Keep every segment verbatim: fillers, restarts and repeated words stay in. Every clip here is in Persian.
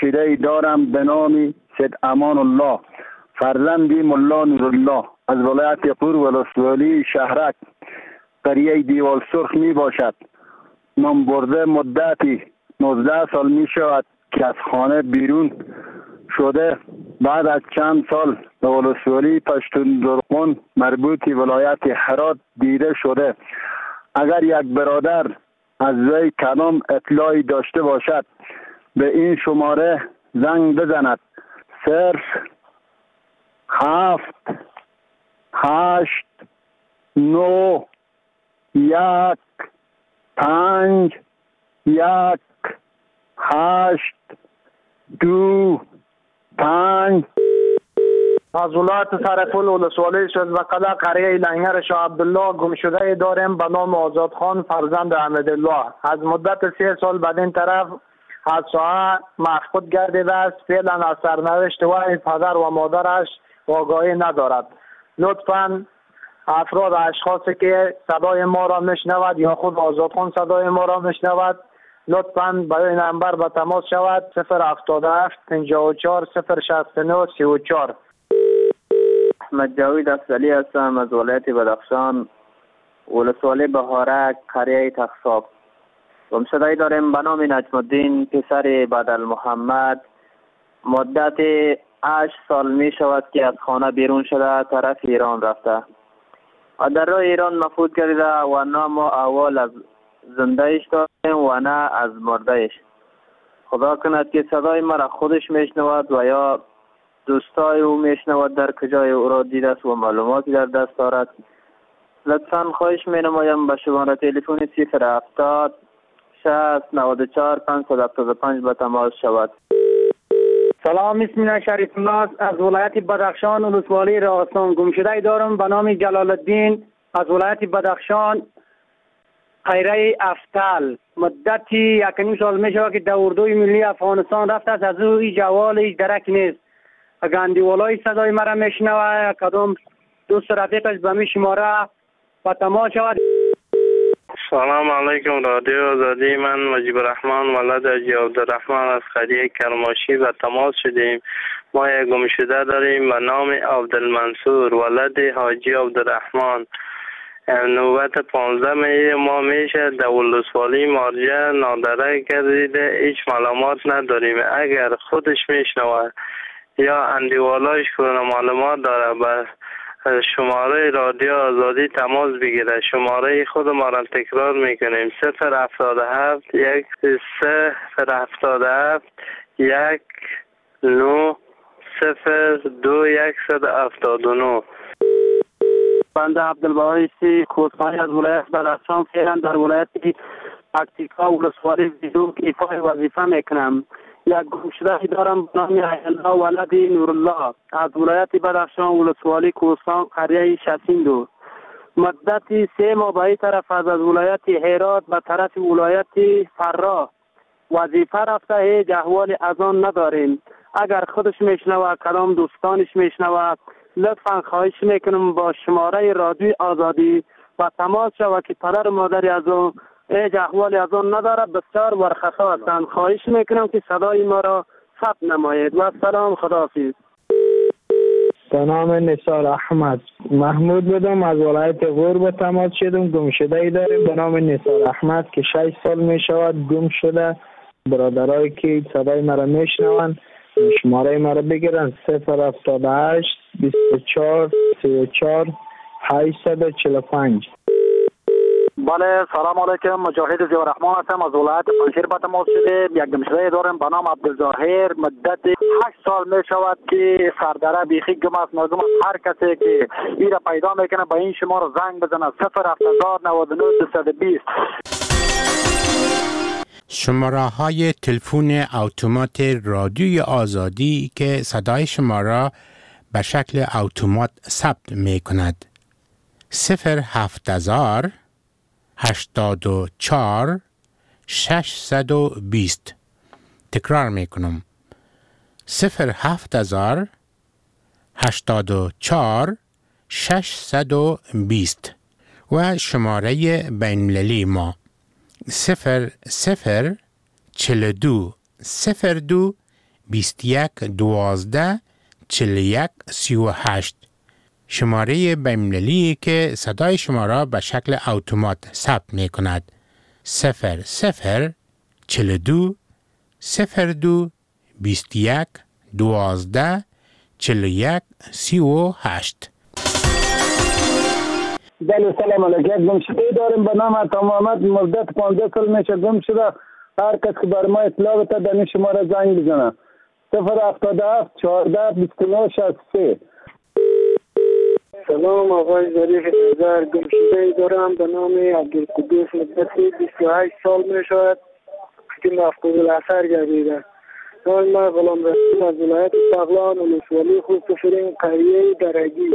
گمشده دارم به نام سید امان الله، فرزندی ملا نورالله، از ولایت پور ولسوالی شهرک، قریه دیوال سرخ می باشد. نام برده مدتی نوزده سال می شود که از خانه بیرون شده. بعد از چند سال به ولسوالی پشتون زرقون مربوطی ولایت هرات دیده شده. اگر یک برادر از وی کدام اطلاعی داشته باشد به این شماره زنگ بزند: صرف هفت هشت نو یک پنج یک هشت دو پنج. از ولایت سرپل ولسوالی شزبقله قریه لنگر شاه عبدالله گمشده داریم به نام آزاد خان فرزند احمدالله. از مدت سه سال بعد این طرف از ساحه مفقود گردیده است. فعلا از سرنوشت وی پدر و مادرش آگاهی ندارد. لطفاً افراد اشخاصی که صدای ما را میشنود یا خود آزاد خان صدای ما را میشنود لطفاً به این نمبر به تماس شود: صفر هفتاد و هفت پنجاه و چهار صفر شصت و نه سی و چهار. احمد جاوید افضلی هستم از ولایت بدخشان، ولسوالی بهارک، قریه تخصاب. گمشده داریم به نام نجم الدین پسر بدل محمد. مدت هشت سال می شود که از خانه بیرون شده طرف ایران رفته و در راه ایران مفقود گردیده و نه ما اول از زندهش داریم و نه از مردهش. خدا کند که صدای مرا خودش میشنود و یا دوستای او میشنود در کجای او را دیده است و معلوماتی در دست دارد. لطفاً خواهش می نمایم به شماره تلفن صفر هفتاد شصت نود و چهار پانصد و هفتاد و پنج به تماس شود. سلام، اسم من شریف الله از ولایت بدخشان ولسوالی راستان. گمشده دارم به نام جلال الدین از ولایت بدخشان قریه افتل. مدتی یک نیم سال می شود که در اردوی ملی افغانستان رفته است. از او هیچ احوال هیچ درک نیست. اگر اندیوالای صدای مرا میشنوه کدام دوست رفیقش به می شماره و تماس شود. سلام علیکم رادیو آزادی. من مجیب الرحمن ولد حاجی عبدالرحمن از قریه کرماشی و تماس شدیم. ما یک گمشده داریم به نام عبدالمنصور ولد حاجی عبدالرحمن. نوبت پانزده ما میشه در ولسوالی مرجع نادره گردیده. هیچ معلومات نداریم. اگر خودش میشنوه یا اندیوالاش کنه معلومات داره به شماره رادیو آزادی تماس بگیره. شماره خود ما را تکرار میکنیم: صفر هفتاد و هفت یک صفر هفتاد و هفت یک نو صفر دو یک صد هفتاد و نه. بنده عبدالباعث کوتخانی از ولایت بدخشان فعلا در ولایت پکتیکا ولسوالی بیدوک ایفای وظیفه میکنم. یک گمشده دارم به نام الله ولد نورالله از ولایت بدخشان ولسوالی کوهستان قریه شسیندو. مدتی سه ماه به این طرف از از ولایت هرات به طرف ولایت فرا وظیفه رفته. هیچ احوال از آن نداریم. اگر خودش میشنوه کلام دوستانش میشنوه لطفا خواهش میکنم با شماره رادیو آزادی و تماس شود که پدر و مادری از اون هیچ احوالی از آن نداره. بسیار ورخطا هستند. خواهش میکنم که صدای ما را ثبت نمایید و سلام. خداحافظ. به نام نثار احمد محمود بودم از ولایت غور به تماس شدم. گمشده ای داریم به نام نثار احمد که شش سال می شود گم شده. برادرایی که صدای مرا میشنوند شماره مرا بگیرن: صفر هفتاد و هشت بیست و چهار سی و چهار هشتصد و چهل و پنج. بله، سلام علیکم. مجاهد ضیاءالرحمن هستم از ولایت پنجشیر به تماس شده. یک گمشده دارم به نام عبدالظاهر. مدت هشت سال می شود که سردره بیخی گم است. مردم هر کسی که این را پیدا میکنه به این شماره زنگ بزنه: صفر هفتاد نود و نه دویست و بیست. شماره های تلفن اتومات رادیوی آزادی که صدای شما را به شکل اتومات ثبت می کند: صفر هفت هزار هشتاد و چهار ششصد و بیست. تکرار می کنم: صفر هفت هزار هشتاد و چهار ششصد و بیست. و شماره بین‌المللی ما صفر صفر چهل و دو صفر دو بیست و یک دوازده چهل و یک سی و هشت. شماره بین‌المللی که صدای شما را به شکل اتومات ثبت می کند. صفر صفر چهل و دو صفر دو بیست و یک دوازده چهل و یک سی و هشت. بله سلام علیکم. گمشده داریم به نام عطا محمد، مدت پانزده سال میشه گم شده. هر کس که بر ما اطلاع بده در این شماره زنگ بزنه. صفر هفتاد و هفت چهارده بیست و نه شصت و سه. سلام آقای ظریف نظر. گمشده دارم به نام عبدالقدوس، مدت بیست و هشت سال می شود که مفقود الاثر گردیده. نام ما غلام رسول از ولایت بغلان ولسوالی خوزستان قریه درگی.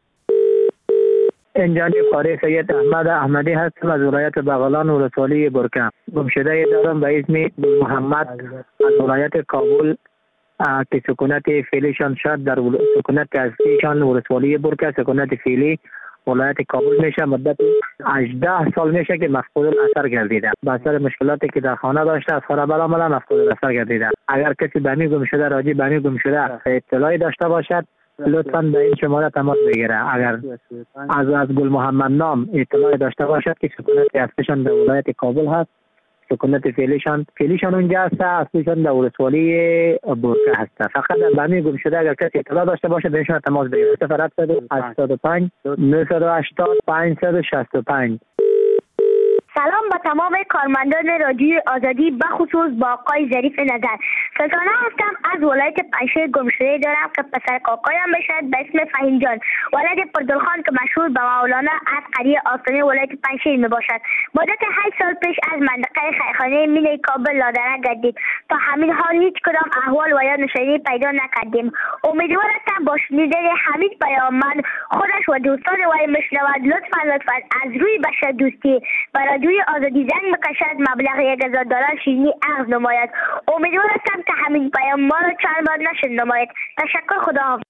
اینجا قاری سید احمد احمدی هستم از ولایت بغلان ولسوالی برکه. گمشده دارم به اسم محمد از ولایت کابل که سکونت فعلیشان شد در سکونت اصلیشان ولسوالی برکه، سکونت فعلی ولایت کابل میشه. مدت هجده سال میشه که مفقود الاثر گردیده. به اثر مشکلاتی که در خانه داشته از خانه برآمده مفقود الاثر گردیده. اگر کسی به می گمشده راجع به می گمشده اطلاعی داشته باشد لطفاً به این شماره تماس بگیره. اگر از از گل محمد نام اطلاعی داشته باشد که سکونت اصلیشان در ولایت کابل هست، سکونت فعلیشان فعلیشان اونجا هست، اصلیشان در ولسوالی برکه هست. فقط به می گمشده اگر کسی اطلاع داشته باشه به این شماره تماس بگیره. صفر هشت صفر پنج نه هشتاد پنج شش پنج. سلام به تمام کارمندان رادیوی آزادی، به خصوص با آقای ظریف نظر. سلطانه هستم از ولایت پنجشیر. گمشده دارم که پسر کاکایم بشد به اسم فهیم جان، ولد پردلخان که مشهور به مولانا از قریه آستانه ولایت پنجشیر می باشد. مدت هشت سال پیش از منطقه خیرخانه مینه کابل لادرک گردید. تا همین حال هیچ کدام احوال و یا نشانی پیدا نکردیم. امیدوار هستم با شنیدن همین پیام من خودش و دوستان وی میشنود لطفا لطفا از روی بشر دوستی برای رادیوی آزادی زنگ بکشد، مبلغ یک هزار دلار شیرینی عرض نماید. امیدوار هستم که همین پیام ما را چند بار نشد نماید. تشکر، خداحافظ.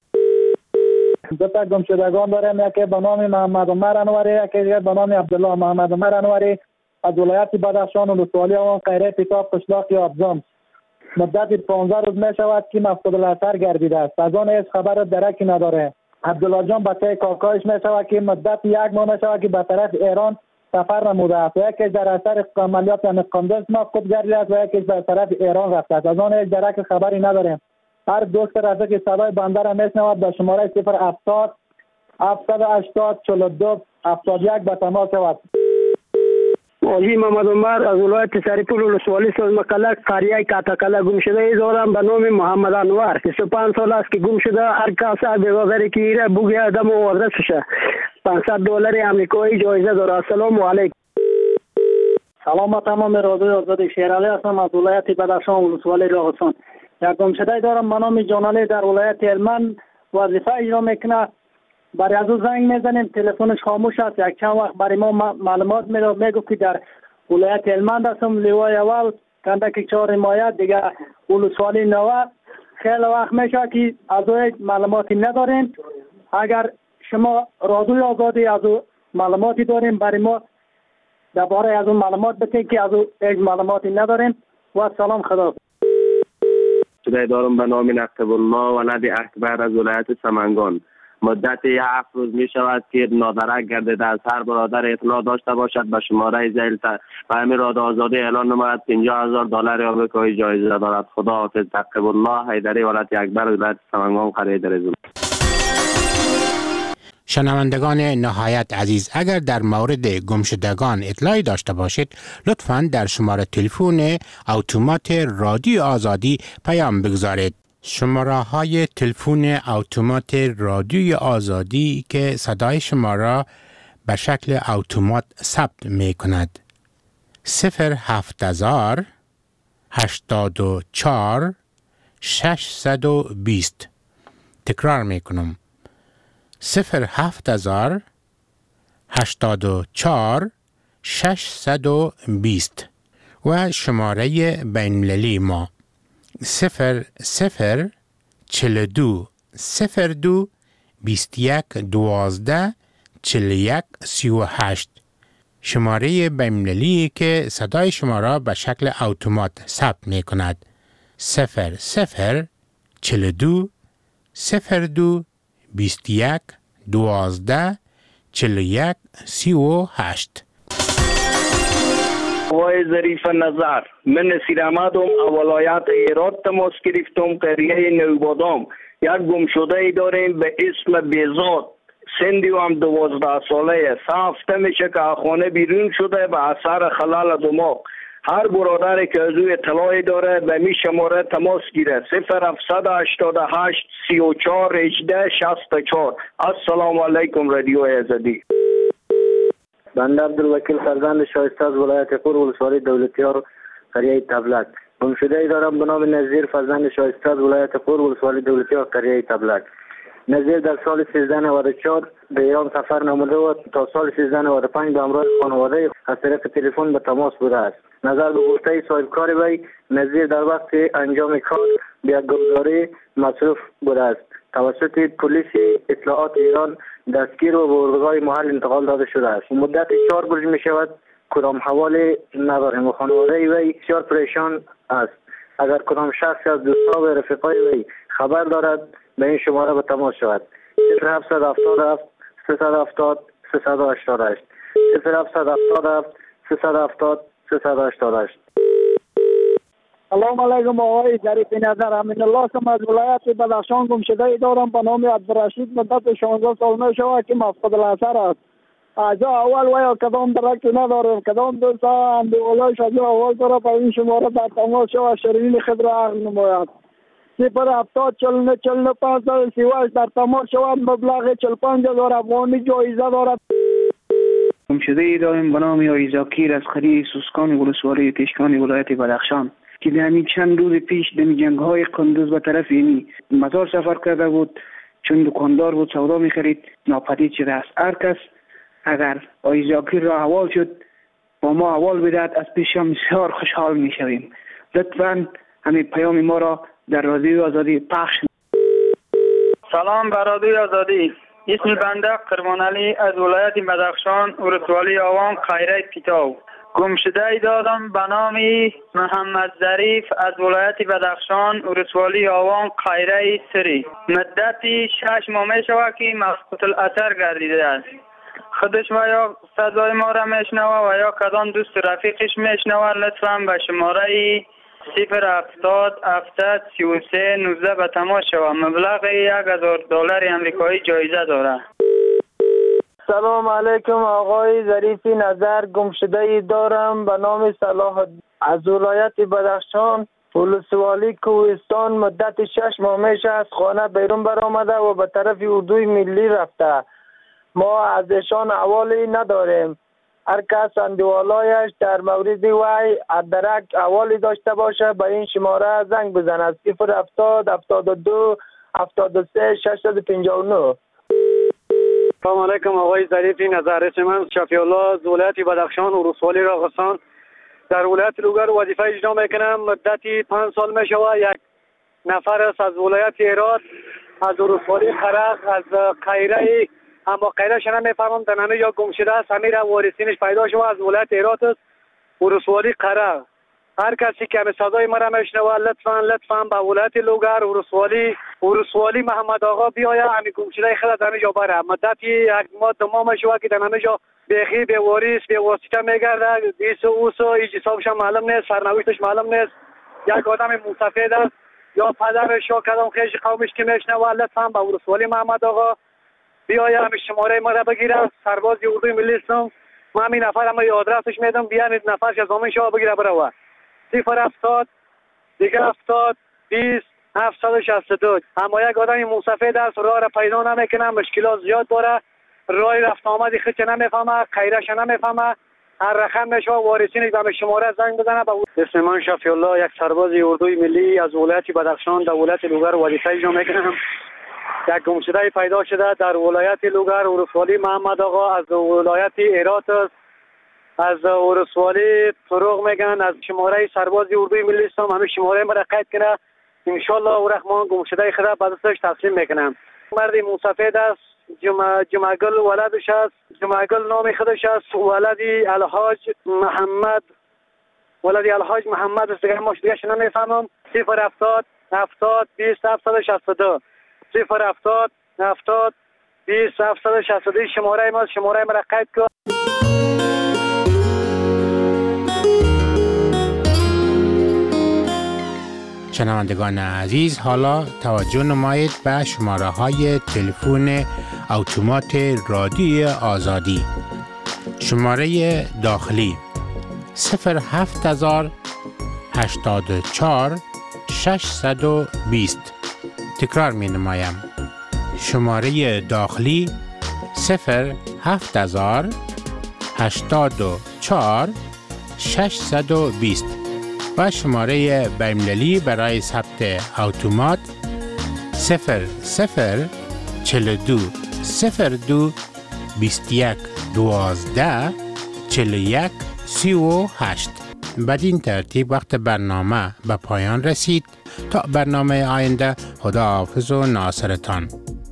دو تا گمشدگان داریم، یکی به نام محمد عمر انوری، یکی به نام عبدالله. محمد عمر انوری از ولایت بدخشان ولسوالی و قریه پیتاب قشلاق ابزام. مدت پانزده روز می شود که مفقود الاثر گردیده است. از آن هیچ خبر درکی نداره. عبدالله جان بچه کاکایش می شود که مدت یک ماه می شود که به طرف ایران سفر نموده است و یکی در اثر عملیات قندز مفقود گردیده است و یکی در طرف ایران رفته است. از آن هیچ درک خبری نداریم. هر دوست رفته که صدای بنده را میشنود به شماره صفر هفتاد هفتصد و هشتاد چهل و دو هفتاد و یک به تماس شود. علی محمد عمر از ولایت سریپور ولسوالی سازمکلک قریه کاتکلا. گمشده دارم به نام محمد انور. بیست و پنج سال است که گم شده. هر کس بگذاری که ایره بگه دم و ورزششه پانصد دلار آمریکایی جایزه داره. السلام علیکم. سلام تمام رادیوی آزادی. شیرعلی هستم از ولایت بدخشان ولسوالی راغستان. یک گمشده دارم به نام جانعلی در ولایت هلمند وظیفه اجرا میکنه. برای از او زنگ میزنیم تلفنش خاموش است. یک چند وقت برای ما معلومات میده، میگه که در ولایت هلمند هستم، لیوای اول کندک چهار حمایت دیگه ولسوالی نوه. خیلی وقت میشه که از او معلوماتی نداریم. اگر شما رادیوی آزادی از او معلوماتی داریم برای ما درباره از اون معلومات بتین که از او هیچ معلوماتی نداریم. و سلام، خدا. شده دارم به نام نقطب الله ولد اکبر از ولایت سمنگان. مدت هفت روز می شود که نادرک گردیده از هر برادر اطلاع داشته باشد به شماره زیل و همین رادیو آزادی اعلان نماید پنجاه هزار دلار آمریکایی جایزه دارد. خدا حافظ. نقطب الله حیدری ولد اکبر ولایت سمنگان قریه درزون. شنوندگان نهایت عزیز، اگر در مورد گمشدگان اطلاعی داشته باشید لطفاً در شماره تلفن اتومات رادیو آزادی پیام بگذارید. شماره های تلفن اتومات رادیوی آزادی که صدای شما را به شکل اتومات ثبت می کند: صفر هفت هزار هشتاد و چهار ششصد و بیست. تکرار می کنم: صفر هفت هزار هشتاد و چهار ششصد و بیست. و شماره بین‌المللی ما صفر صفر چهل و دو صفر دو بیست و یک دوازده چهل و یک سی و هشت. شماره بین‌المللی که صدای شما را به شکل اتومات ثبت می کند: صفر صفر چل دو صفر دو بیست یک دوازده چل یک سی و هشت. آقای ظریف نظر، من نصیر احمدم، ولایت هرات تماس گرفتم. قریه نوبادام یک گمشده ای داریم به اسم بیزاد، سندی و هم دوازده ساله، سه هفته میشه که خانه بیرون شده به اثر خلال دماغ. هر برادری که از او اطلاعی داره به می شماره تماس گیره. صفر هفتصد و هشتاد و هشت سی و چهار هجده شصت و چهار. السلام علیکم رادیو آزادی. بنده عبدالوکیل فرزند شایسته از ولایت پور ولسوالی دولتیار قریه تبلک. گمشده ای دارم به نام نظیر فرزند شایسته از ولایت پور ولسوالی دولتیار قریه تبلک. نظیر در سال سیزده نود و چهار به ایران سفر نموده و تا سال سیزده نود و پنج به همراه خانواده از طریق تلفن به تماس بوده است. نظر به گفته صاحب کار وی، نظیر در وقت انجام کار به یک گمزداری مصروف بوده است. توسط پلیس اطلاعات ایران دستگیر و به اردوگاه محل انتقال داده شده است. مدت چهار روز می شود کدام حوالی نداریم و خانواده وی بسیار پریشان است. اگر کدام شخص از دوستا و رفیقای وی خبر دارد به این شماره به تماس شود. صفر هفتصد و هفتاد و هفت سیصد و هفتاد سیصد و هشتاد و هشت صفر هفتصد و هفتاد و هفت سیصد و هفتاد سیصد و هشتاد و هشت. سلام علیکم آقای ظریف نظر، امین الله هستم از ولایت بدخشان. گمشده ای دارم به نام عبدالرشید، مدت شانزده سال می شود که مفقود الاثر است. از اول و یا کدام درکی ندارم، کدام دوست اندولایش از اول داره به این شماره در تماس شود شرین خود را عقل نماید. صفر هفتاد چل نه چل نه پانصد سی و هشت در تماس شود. مبلغ چل پنج هزار افغانی جایزه دارد. گمشده ای داریم به نام آیزاکیر از قریه سوسکان ولسوالی تشکان ولایت بدخشان که در همین چند روز پیش در جنگ های قندوز به طرف اینی مزار سفر کرده بود. چون دکاندار بود سودا می‌خرید ناپدید شده است. هر کس اگر آیزاکیر را حوال شد با ما حوال بدهد از پیش بسیار خوشحال می‌شویم. لطفاً همین پیام ما را در رادیو آزادی پخش. سلام بر رادیو آزادی. اسم بنده قربان علی از ولایت بدخشان ولسوالی آوان خیره پیتاو. گمشده ای دادم به نام محمد ظریف از ولایت بدخشان ولسوالی آوان خیره سری. مدتی شش ماه می شود که مفقود الاثر گردیده است. خودش و یا صدای ما را میشنوه و یا کدام دوست رفیقش میشنوه لطفا به شماره صفر هفتاد هفتاد سی و سه نوزده به تماس شود. مبلغ یک هزار دلار امریکایی جایزه داره. سلام علیکم آقای ظریف نظر، گمشده ای دارم به نام صلاح از ولایت بدخشان ولسوالی کوهستان. مدت شش ماه میشه از خانه بیرون برآمده و به طرف اردوی ملی رفته. ما از ایشان احوالی نداریم. هر کس اندوالایش در مورد وی درک احوالی داشته باشه به این شماره زنگ بزند. صفر هفتاد هفتاد و دو هفتاد و سه ششصد و پنجاه و نه. سلام علیکم آقای ظریف نظر، اسم من شفیع الله از ولایت بدخشان و ولسوالی راغستان در ولایت لوگر وظیفه اجرا میکنم. مدتی پنج سال میشود یک نفر است از ولایت هرات از ولسوالی خرق از خیره، اما خیرهش نمیفهمم در همه جا گمشده است. همین را وارثینش پیدا شده از ولایت هرات است ولسوالی خرق. هر کسی که به صدای مرا میشنوه لطفاً لطفاً به ولایت لوگر ولسوالی ولسوالی محمد آقا بیاید همین گمشده خود در جا بره. مدتی یک ماه دو ماه میشود که در همه جا بیخی به واریث به واسطه میگرده. ایس و اوس و هیچ حسابش معلوم نیست، سرنوشتش معلوم نیست. یک آدم مسافر است یا پدرش یا کدام خیش قومش که میشنوه لطفاً به ولسوالی محمد آقا بیاید همین شماره مرا بگیره. سرباز اردوی ملی هستم. من همین نفر هم آدرسش میدم بیان نفرش از همین شما بگیره بره. صفر هفتاد دیگه هفتاد بیست هفتصد و شصت و دو. اما یک آدم مسافر است راه را پیدا نمیکنه، مشکلات زیاد داره، راه رفت آمدی خودش نمیفهمه، خیرش نمیفهمه. هر رقم میشه وارثین به شماره زنگ بزنه. اسم من شفیع الله یک سرباز اردوی ملی از ولایت بدخشان در ولایت لوگر وظیفه اجرا میکنم. یک گمشده پیدا شده در ولایت لوگر ولسوالی محمد آقا از ولایت هرات است. از ولسوالی فروغ میگن از شماره سرباز اردوی ملی هستم. همین شماره مرا قید کنه ان شاء الله الرحمن گمشده خدا به دستش تسلیم میکنم. مرد مسافر است، جمع جمعگل ولدش است، جمعگل نام خودش است، ولدی الحاج محمد ولدی الحاج محمد است. دیگه ماش دیگه نمیفهمم. صفر هفتاد هفتاد بیست هفتصد و شصت و دو صفر هفتاد هفتاد بیست هفتصد و شصت و دو شماره ما شماره ما را قید کن. شنوندگان عزیز، حالا توجه نمایید به شماره های تلفن اتومات رادیوی آزادی. شماره داخلی صفر هفت هزار هشتاد و چهار ششصد و بیست. تکرار می نمایم. شماره داخلی صفر هفت هزار هشتاد و چهار ششصد و بیست و شماره بین‌المللی برای ثبت اتومات صفر صفر چهل و دو صفر دو بیست و یک دوازده چهل و یک سی و هشت. بدین ترتیب وقت برنامه به پایان رسید. تا برنامه آینده، خداحافظ و ناصرتان.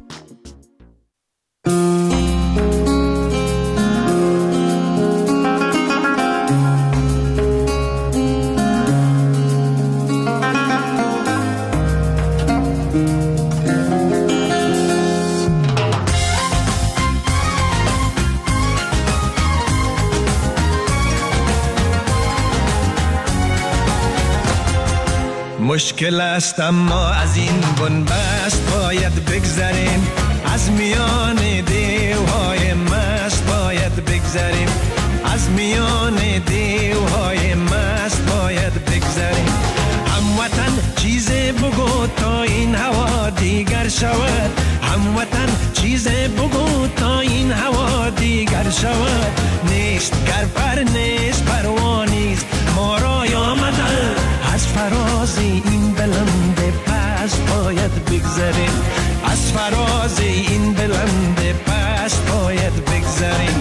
مشکل است اما از این بنبست باید بگذریم، از میان دیوهای مست باید بگذریم، از میان دیوهای مست باید بگذریم. هموطن چیزی بگو تا این هوا دیگر شود، هموطن چیزی بگو تا این هوا دیگر شود. نیست گر پر نیست پروانیست ما را آمده، از فراز این بلند پست باید بگذریم، از فراز این بلند پست باید بگذریم.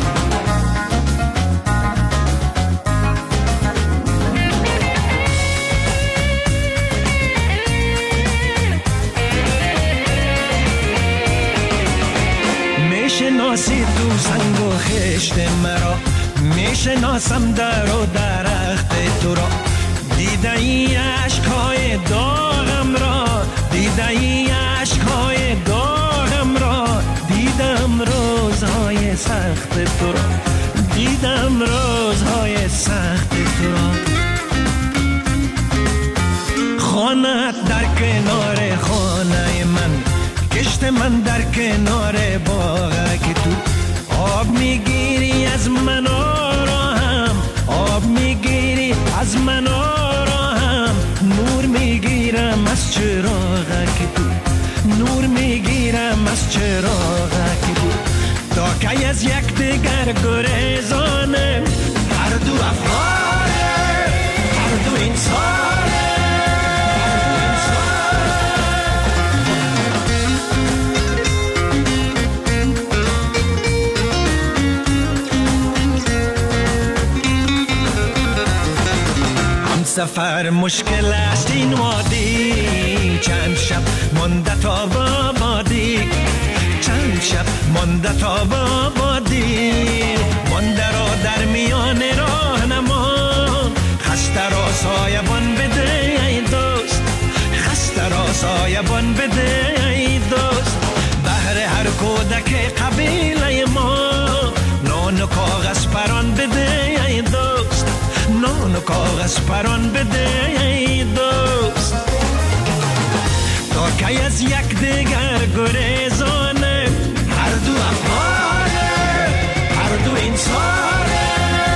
میشناسی تو سنگ و خشت مرا، میشناسم در و درخت تو را. دیده ای عشقای داغم را، دیده ای عشقای داغم را، دیدم روزهای سخت تو را، دیدم روزهای سخت تو را. خانه در کنار خانه من، کشت من در کنار باغ که تو آب میگیری از من آرام، آب میگیری از من آرام. نور میگیرم از چراغ که تو، نور میگیرم از چراغ که تو. تا که از یک دیگر گریزانه، هر دو افغانه هر دو انسانه. سفر مشکل است این وادی، چند شب مانده تا بابادی، چند شب مانده تا بابادی. مانده را در میان راه نمان، خسته را سایبان بده ای دوست، خسته را سایبان بده ای دوست. بهر هر کودک قبیله ما نان و کاغذ پران بده ای دوست، نان و کاغذ پران بده ای دوست. تا که از یک دیگر گریزانه، هر دو افغانه هر دو انسانه.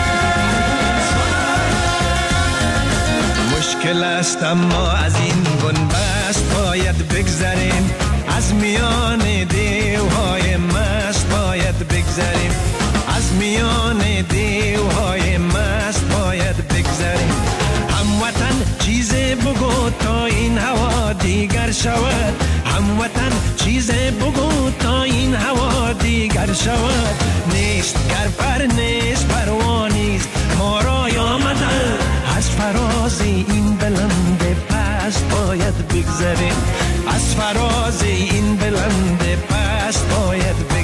مشکل است اما از این بنبست باید بگذریم، از میان دیوهای مست باید بگذریم، از میان دیوهای مست باید بگذریم. هموطن چیزی بگو تا این هوا دیگر شود، هموطن چیزی بگو تا این هوا دیگر شود. نیست گر پر نیست پروانیست ما را آمده، از فراز این بلند پست باید بگذریم، از فراز این بلند پست باید بگذریم.